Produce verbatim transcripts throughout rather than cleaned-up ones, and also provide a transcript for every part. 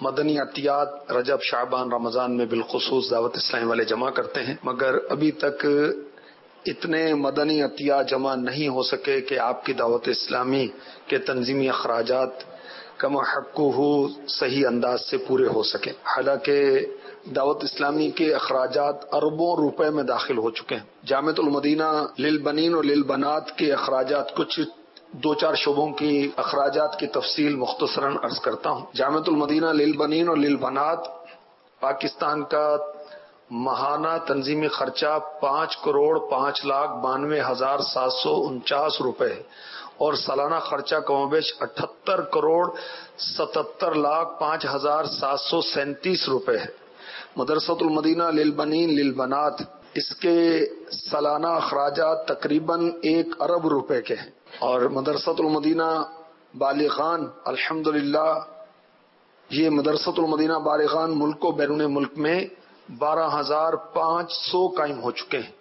مدنی عطیات رجب شعبان رمضان میں بالخصوص دعوت اسلامی والے جمع کرتے ہیں، مگر ابھی تک اتنے مدنی عطیات جمع نہیں ہو سکے کہ آپ کی دعوت اسلامی کے تنظیمی اخراجات کما حقہ صحیح انداز سے پورے ہو سکیں۔ حالانکہ دعوت اسلامی کے اخراجات اربوں روپے میں داخل ہو چکے ہیں۔ جامعۃ المدینہ للبنین اور للبنات کے اخراجات، کچھ دو چار شعبوں کی اخراجات کی تفصیل مختصراً عرض کرتا ہوں۔ جامعۃ المدینہ للبنین اور للبنات پاکستان کا ماہانہ تنظیمی خرچہ پانچ کروڑ پانچ لاکھ بانوے ہزار سات سو انچاس روپے ہے اور سالانہ خرچہ کم و بیش اٹھہتر کروڑ ستہتر لاکھ پانچ ہزار سات سو سینتیس روپے ہے۔ مدرسۃ المدینہ للبنین للبنات، اس کے سالانہ اخراجات تقریباً ایک ارب روپے کے ہیں، اور مدرسۃ المدینہ بالغان الحمدللہ یہ مدرسۃ المدینہ بالغان ملک و بیرون ملک میں بارہ ہزار پانچ سو قائم ہو چکے ہیں۔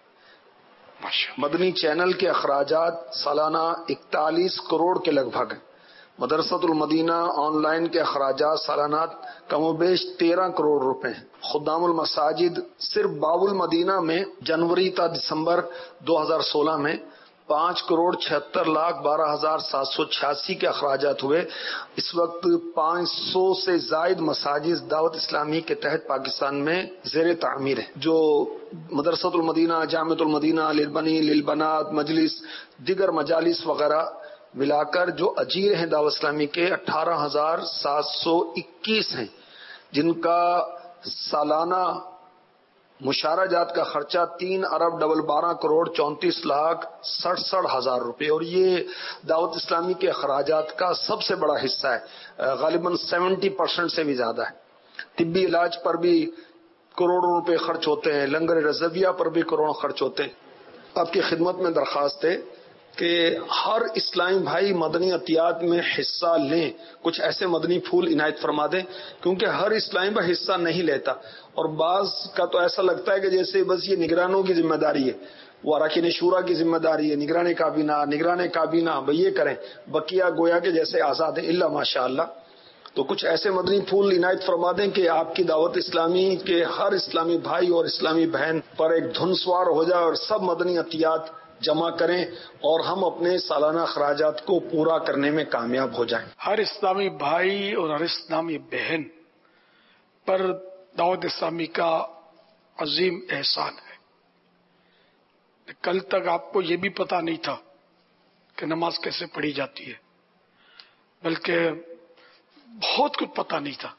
مدنی چینل کے اخراجات سالانہ اکتالیس کروڑ کے لگ بھگ ہیں۔ مدرسۃ المدینہ آن لائن کے اخراجات سالانہ کم و بیش تیرہ کروڑ روپے ہیں۔ خدام المساجد صرف باب المدینہ میں جنوری تا دسمبر دو ہزار سولہ میں پانچ کروڑ چھہتر لاکھ بارہ ہزار سات سو چھیاسی کے اخراجات ہوئے۔ اس وقت پانچ سو سے زائد مساجد دعوت اسلامی کے تحت پاکستان میں زیر تعمیر ہیں، جو مدرسۃ المدینہ، جامعۃ المدینہ للبنین للبنات، مجلس، دیگر مجالس وغیرہ ملا کر جو اجیر ہیں دعوت اسلامی کے اٹھارہ ہزار سات سو اکیس ہیں، جن کا سالانہ مشارہ جات کا خرچہ تین ارب ڈبل بارہ کروڑ چونتیس لاکھ سڑسٹھ ہزار روپے، اور یہ دعوت اسلامی کے اخراجات کا سب سے بڑا حصہ ہے، غالباً سیونٹی پرسنٹ سے بھی زیادہ ہے۔ طبی علاج پر بھی کروڑوں روپے خرچ ہوتے ہیں، لنگر رضویہ پر بھی کروڑوں خرچ ہوتے ہیں۔ آپ کی خدمت میں درخواست ہے کہ ہر اسلامی بھائی مدنی عطیات میں حصہ لیں، کچھ ایسے مدنی پھول عنایت فرما دیں، کیونکہ ہر اسلامی بھائی حصہ نہیں لیتا، اور بعض کا تو ایسا لگتا ہے کہ جیسے بس یہ نگرانوں کی ذمہ داری ہے، وہ اراکین شورا کی ذمہ داری ہے، نگران کابینہ نگران کابینہ بھئی یہ کریں، بقیہ گویا کے جیسے آزاد ہیں الا ماشاء اللہ۔ تو کچھ ایسے مدنی پھول عنایت فرما دیں کہ آپ کی دعوت اسلامی کے ہر اسلامی بھائی اور اسلامی بہن پر ایک دھن سوار ہو جائے اور سب مدنی عطیات جمع کریں اور ہم اپنے سالانہ اخراجات کو پورا کرنے میں کامیاب ہو جائیں۔ ہر اسلامی بھائی اور ہر اسلامی بہن پر دعوت اسلامی کا عظیم احسان ہے۔ کل تک آپ کو یہ بھی پتا نہیں تھا کہ نماز کیسے پڑھی جاتی ہے، بلکہ بہت کچھ پتا نہیں تھا۔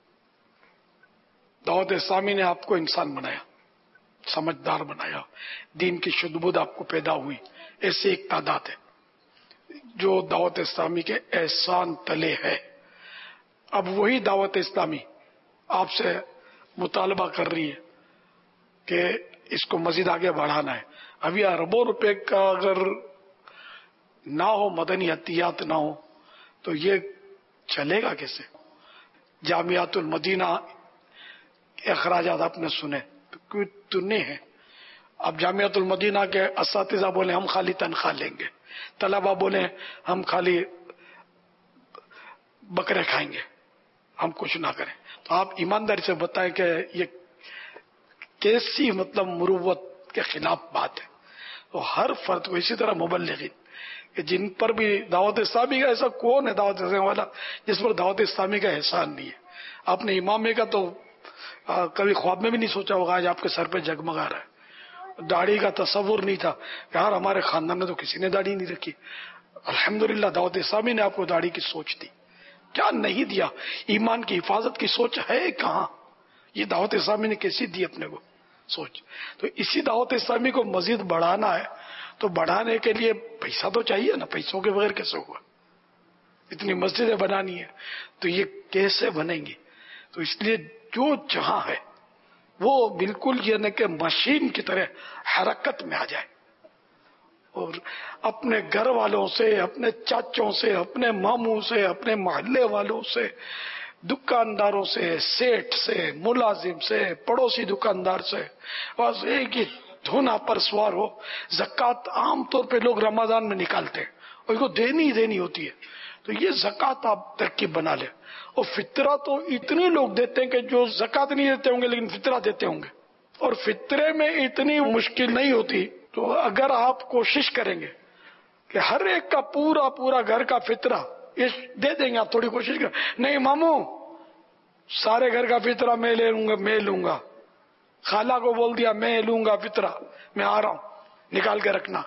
دعوت اسلامی نے آپ کو انسان بنایا، سمجھدار بنایا، دین کی شدھ بدھ آپ کو پیدا ہوئی۔ ایسی ایک تعداد ہے جو دعوت اسلامی کے احسان تلے ہے۔ اب وہی دعوت اسلامی آپ سے مطالبہ کر رہی ہے کہ اس کو مزید آگے بڑھانا ہے۔ ابھی اربوں روپے کا اگر نہ ہو، مدنی عطیات نہ ہو، تو یہ چلے گا کیسے؟ جامعۃ المدینہ کے اخراجات آپ نے سنے، کتنے ہیں؟ اب جامعۃ المدینہ کے اساتذہ بولے ہم خالی تنخواہ لیں گے، طلبہ بولے ہم خالی بکرے کھائیں گے، ہم کچھ نہ کریں۔ تو آپ ایمانداری سے بتائیں کہ یہ کیسی مطلب مروت کے خلاف بات ہے۔ تو ہر فرد کو، اسی طرح مبلغین کہ جن پر بھی دعوت اسلامی کا، ایسا کون ہے دعوت اسلامی والا جس پر دعوت اسلامی کا احسان نہیں ہے؟ آپ نے امامے کا تو کبھی خواب میں بھی نہیں سوچا ہوگا، آج آپ کے سر پہ جگمگا رہا ہے۔ داڑھی کا تصور نہیں تھا، یار ہمارے خاندان میں تو کسی نے داڑھی نہیں رکھی۔ الحمدللہ دعوت اسلامی نے آپ کو داڑھی کی سوچ دی، کیا نہیں دیا؟ ایمان کی حفاظت کی سوچ ہے کہاں؟ یہ دعوت اسلامی نے کیسی دی اپنے کو سوچ؟ تو اسی دعوت اسلامی کو مزید بڑھانا ہے، تو بڑھانے کے لیے پیسہ تو چاہیے نا، پیسوں کے بغیر کیسے ہوگا؟ اتنی مسجدیں بنانی ہے تو یہ کیسے بنیں گی؟ تو اس لیے جو جہاں ہے وہ بالکل یہ نہ کہ مشین کی طرح حرکت میں آ جائے، اور اپنے گھر والوں سے، اپنے چاچوں سے، اپنے ماموں سے، اپنے محلے والوں سے، دکانداروں سے، سیٹھ سے، ملازم سے، پڑوسی دکاندار سے، بس ایک ہی دھونا پر سوار ہو۔ زکوٰۃ عام طور پہ لوگ رمضان میں نکالتے ہیں اور اس کو دینی ہی دینی ہوتی ہے، تو یہ زکوٰۃ آپ ترکیب بنا لیں. اور فطرہ تو اتنے لوگ دیتے ہیں کہ جو زکوٰۃ نہیں دیتے ہوں گے لیکن فطرہ دیتے ہوں گے، اور فطرے میں اتنی مشکل نہیں ہوتی. تو اگر آپ کوشش کریں گے کہ ہر ایک کا پورا پورا گھر کا فطرہ دے دیں گے، آپ تھوڑی کوشش کریں. نہیں ماموں سارے گھر کا فطرہ میں لے لوں گا، میں لوں گا. خالہ کو بول دیا میں لوں گا فطرہ، میں آ رہا ہوں نکال کے رکھنا.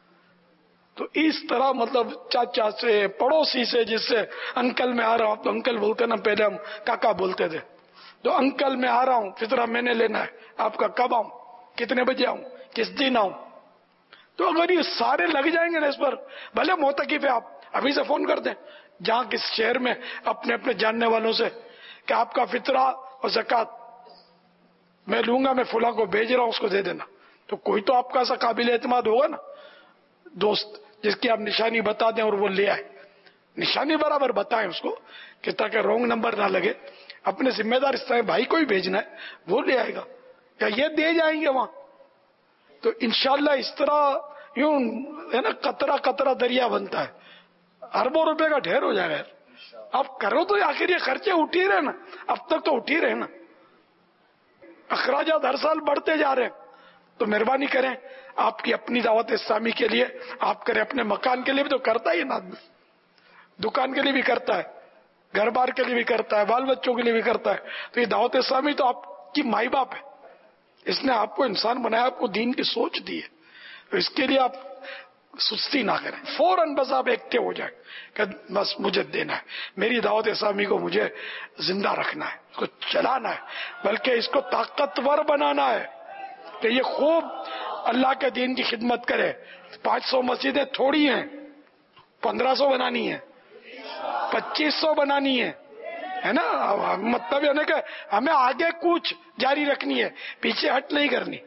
تو اس طرح مطلب چاچا سے، پڑوسی سے، جس سے انکل میں آ رہا ہوں، تو انکل بولتے نا، پہلے ہم کاکا بولتے تھے. تو انکل میں آ رہا ہوں فطرہ میں نے لینا ہے، آپ کا کب آؤں، کتنے بجے آؤں، کس دن آؤں. تو اگر یہ سارے لگ جائیں گے نا اس پر، بھلے موتقف ہے، آپ ابھی سے فون کر دیں جہاں کس شہر میں اپنے اپنے جاننے والوں سے کہ آپ کا فطرہ اور زکوٰۃ میں لوں گا، میں فلاں کو بھیج رہا ہوں، اس کو دے دینا. تو کوئی تو آپ کا ایسا قابل اعتماد ہوگا نا دوست، جس کی آپ نشانی بتا دیں اور وہ لے آئے. نشانی برابر بتائیں اس کو کہ تاکہ رونگ نمبر نہ لگے. اپنے ذمہ دار اس طرح بھائی کو ہی بھیجنا ہے، وہ لے آئے گا یا یہ دے جائیں گے وہاں. تو انشاءاللہ اس طرح یوں ہے نا، قطرہ قطرہ دریا بنتا ہے، اربوں روپے کا ڈھیر ہو جائے گا. آپ کرو تو آخر یہ خرچے اٹھ ہی رہے نا، اب تک تو اٹھ ہی رہے نا. اخراجات ہر سال بڑھتے جا رہے ہیں. تو مہربانی کریں، آپ کی اپنی دعوت اسلامی کے لیے آپ کریں، اپنے مکان کے لیے بھی تو کرتا ہی نا آدمی، دکان کے لیے بھی کرتا ہے، گھر بار کے لیے بھی کرتا ہے، بال بچوں کے لیے بھی کرتا ہے. تو یہ دعوت اسلامی تو آپ کی مائی باپ ہے، اس نے آپ کو انسان بنایا، آپ کو دین کی سوچ دی ہے. تو اس کے لیے آپ سستی نہ کریں، فوراً بس آپ ایکٹیو ہو جائیں کہ بس مجھے دینا ہے، میری دعوت اسلامی کو مجھے زندہ رکھنا ہے، اس کو چلانا ہے، بلکہ اس کو طاقتور بنانا ہے کہ یہ خوب اللہ کے دین کی خدمت کرے. پانچ سو مسجدیں تھوڑی ہیں، پندرہ سو بنانی ہے، پچیس سو بنانی ہے، ہے نا. مطلب یہ نا کہ ہمیں آگے کوچ جاری رکھنی ہے، پیچھے ہٹ نہیں کرنی.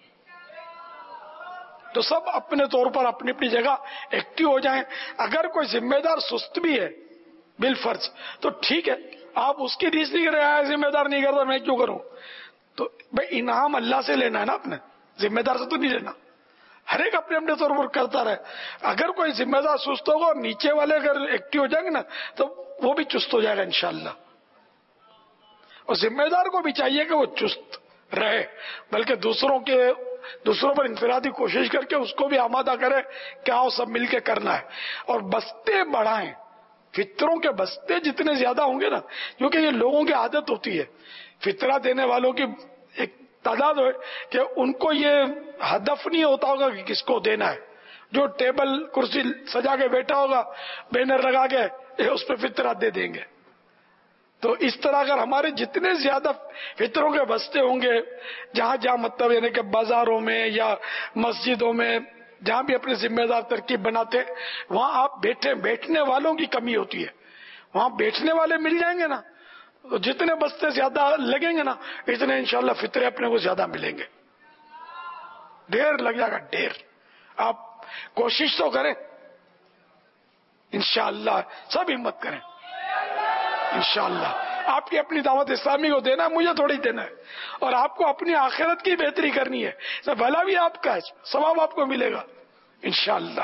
تو سب اپنے طور پر اپنی اپنی جگہ ایکٹیو ہو جائیں. اگر کوئی ذمہ دار سست بھی ہے بالفرض تو ٹھیک ہے، آپ اس کی ریس نہیں کر رہے، ذمہ دار نہیں کرتا میں کیوں کروں. تو بھائی انعام اللہ سے لینا ہے نا، اپنے ذمہ دار سے تو نہیں لینا. ہر ایک اپنے اپنے طور پر کرتا رہے. اگر کوئی ذمہ دار سست ہوگا اور نیچے والے اگر ایکٹیو ہو جائیں گے نا تو وہ بھی چست ہو جائے گا انشاءاللہ. اور ذمہ دار کو بھی چاہیے کہ وہ چست رہے، بلکہ دوسروں کے دوسروں پر انفرادی کوشش کر کے اس کو بھی آمادہ کرے کہ آؤ سب مل کے کرنا ہے. اور بستے بڑھائیں، فطروں کے بستے جتنے زیادہ ہوں گے نا، کیونکہ یہ لوگوں کی عادت ہوتی ہے، فطرہ دینے والوں کی ایک تعداد ہے کہ ان کو یہ ہدف نہیں ہوتا ہوگا کہ کس کو دینا ہے. جو ٹیبل کرسی سجا کے بیٹھا ہوگا، بینر لگا کے اس پہ فطرہ دے دیں گے. تو اس طرح اگر ہمارے جتنے زیادہ فطروں کے بستے ہوں گے، جہاں جہاں مطلب یعنی کہ بازاروں میں یا مسجدوں میں جہاں بھی اپنے ذمہ دار ترکیب بناتے، وہاں آپ بیٹھے بیٹھنے والوں کی کمی ہوتی ہے، وہاں بیٹھنے والے مل جائیں گے نا، تو جتنے بستے زیادہ لگیں گے نا اتنے انشاءاللہ فطرے اپنے کو زیادہ ملیں گے. ڈھیر لگ جائے گا، ڈھیر. آپ کوشش تو کریں، انشاءاللہ سب ہمت کریں. انشاءاللہ آپ کی اپنی دعوت اسلامی کو دینا ہے، مجھے تھوڑی دینا ہے. اور آپ کو اپنی آخرت کی بہتری کرنی ہے، بھلا بھی آپ کا ہے، ثواب آپ کو ملے گا انشاءاللہ.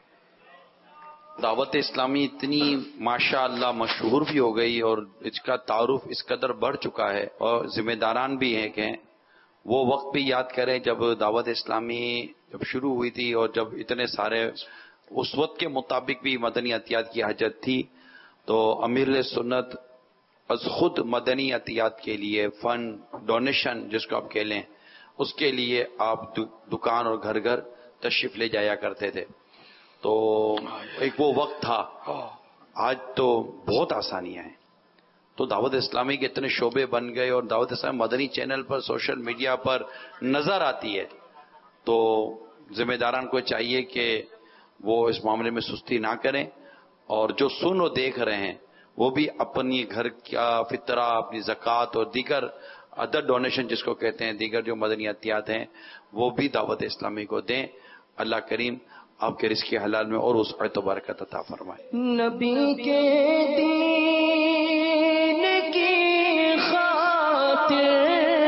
دعوت اسلامی اتنی ماشاءاللہ مشہور بھی ہو گئی اور اس کا تعارف اس قدر بڑھ چکا ہے، اور ذمہ داران بھی ہیں کہ وہ وقت بھی یاد کریں جب دعوت اسلامی جب شروع ہوئی تھی اور جب اتنے سارے اس وقت کے مطابق بھی مدنی عطیات کی حاجت تھی. تو امیر سنت از خود مدنی عطیات کے لیے فنڈ ڈونیشن جس کو آپ کہہ لیں، اس کے لیے آپ دکان اور گھر گھر تشریف لے جایا کرتے تھے. تو ایک وہ وقت تھا. آج تو بہت آسانیاں ہیں. تو دعوت اسلامی کے اتنے شعبے بن گئے اور دعوت اسلامی مدنی چینل پر سوشل میڈیا پر نظر آتی ہے. تو ذمہ داران کو چاہیے کہ وہ اس معاملے میں سستی نہ کریں، اور جو سن و دیکھ رہے ہیں وہ بھی اپنی گھر کا فطرہ، اپنی زکوٰۃ اور دیگر ادر ڈونیشن جس کو کہتے ہیں، دیگر جو مدنی عطیات ہیں وہ بھی دعوت اسلامی کو دیں. اللہ کریم آپ کے رزق حلال میں اور اس عطا برکت عطا فرمائے. نبی کے دین کی خاطر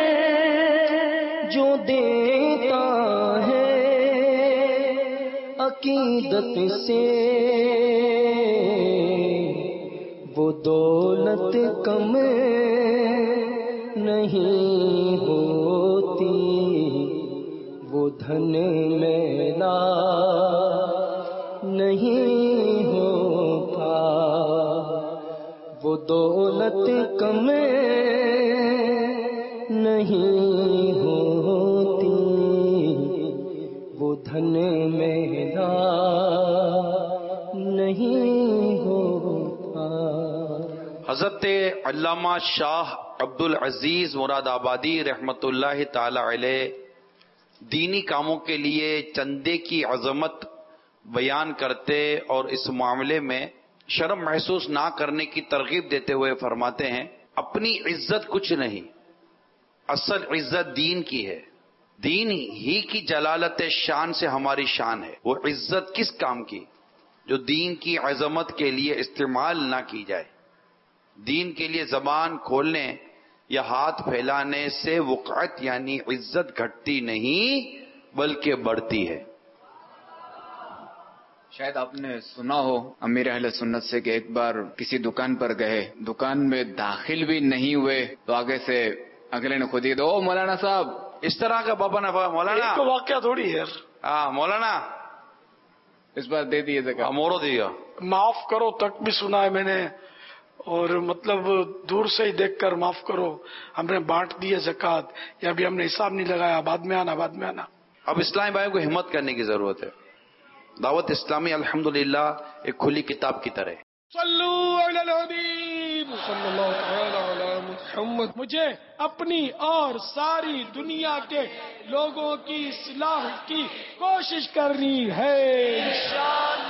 جو دیتا ہے عقیدت سے دولت کم نہیں ہوتی، وہ دھن میلا نہیں ہوتا، وہ دولت کم نہیں ہوتی، وہ دھن میلا نہیں ہوتا۔ حضرت علامہ شاہ عبد العزیز مراد آبادی رحمت اللہ تعالی علیہ دینی کاموں کے لیے چندے کی عظمت بیان کرتے اور اس معاملے میں شرم محسوس نہ کرنے کی ترغیب دیتے ہوئے فرماتے ہیں، اپنی عزت کچھ نہیں، اصل عزت دین کی ہے، دین ہی کی جلالت شان سے ہماری شان ہے۔ وہ عزت کس کام کی جو دین کی عظمت کے لیے استعمال نہ کی جائے۔ دین کے لیے زبان کھولنے یا ہاتھ پھیلانے سے وقعت یعنی عزت گھٹتی نہیں بلکہ بڑھتی ہے۔ شاید آپ نے سنا ہو امیر اہل سنت سے کہ ایک بار کسی دکان پر گئے، دکان میں داخل بھی نہیں ہوئے تو آگے سے اگلے نے خود ہی دو مولانا صاحب اس طرح کا بابا نہ مولانا ایک واقعہ تھوڑی ہے، ہاں مولانا اس بار دے دیے زکات، موڑو دیا، معاف کرو تک بھی سنا ہے میں نے، اور مطلب دور سے ہی دیکھ کر معاف کرو، ہم نے بانٹ دی ہے زکات، یا ابھی ہم نے حساب نہیں لگایا، بعد میں آنا بعد میں آنا۔ اب اسلامی بھائیوں کو ہمت کرنے کی ضرورت ہے۔ دعوت اسلامی الحمدللہ ایک کھلی کتاب کی طرح ہے۔ صلو علی الحبیب صلی اللہ تعالی علی محمد۔ مجھے اپنی اور ساری دنیا کے لوگوں کی اصلاح کی کوشش کرنی ہے۔